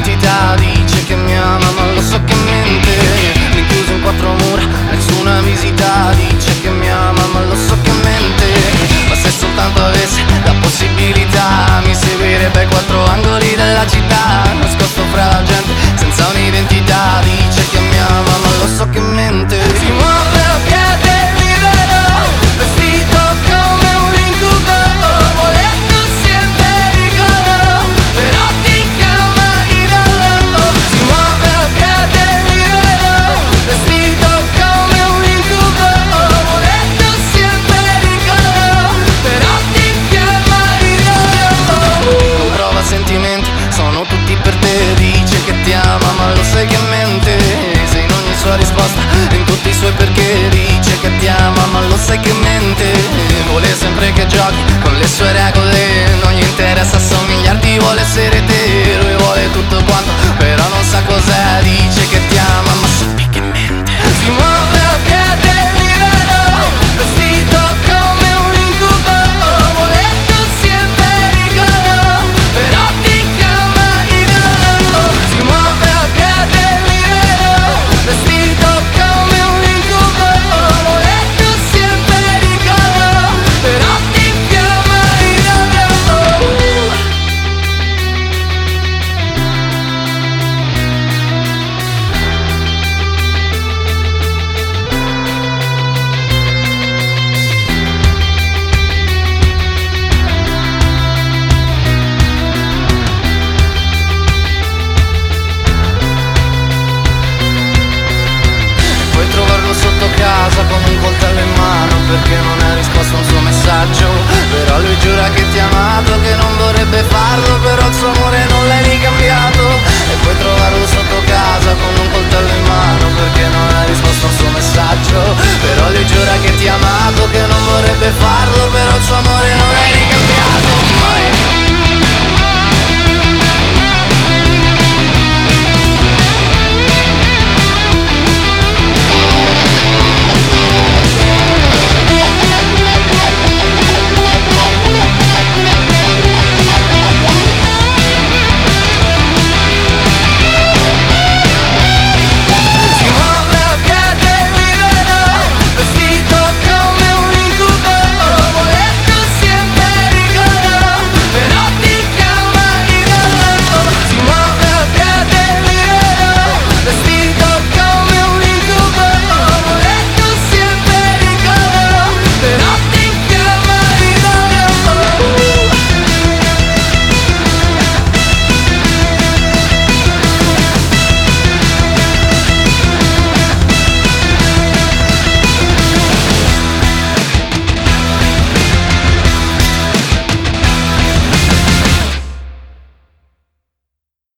identità. Dice che mi ama ma lo so che mente, rinchiuso in quattro mura, nessuna visita. Dice che mi ama ma lo so che mente, ma se soltanto avesse la possibilità mi seguirebbe ai quattro angoli della città, nascosto fra la gente senza un'identità. Dice che mi ama ma lo so che mente. Si muove a piede libero, vestito come un incubo, voletto sempre rigoro, però ti chiama idolo. Si muove a piede libero, vestito come un incubo, voletto sempre rigoro, però ti chiama idolo. Non prova sentimenti, sono tutti per te. Dice che ti ama ma lo sai che mente, sei in ogni sua risposta, in tutti i suoi perché. Dice che ti ama ma lo sai che mente, vuole sempre che giochi con le sue regole, non gli interessa assomigliarti, vuole essere te. Lui vuole tutto quanto, però non sa cos'è. Dice che ti ama ma sappi che mente. Si muove a piede libero, vestito come un incubo, voletto sempre rigoro, però ti chiama idolo. Si muove a piede libero, vestito come un incubo, voletto sempre rigoro, però ti chiama idolo. Puoi trovarlo sotto casa con un coltello in mano, perché non hai risposto a un suo messaggio. Però lui giura che ti ha amato, che non vorrebbe farlo, però il suo amore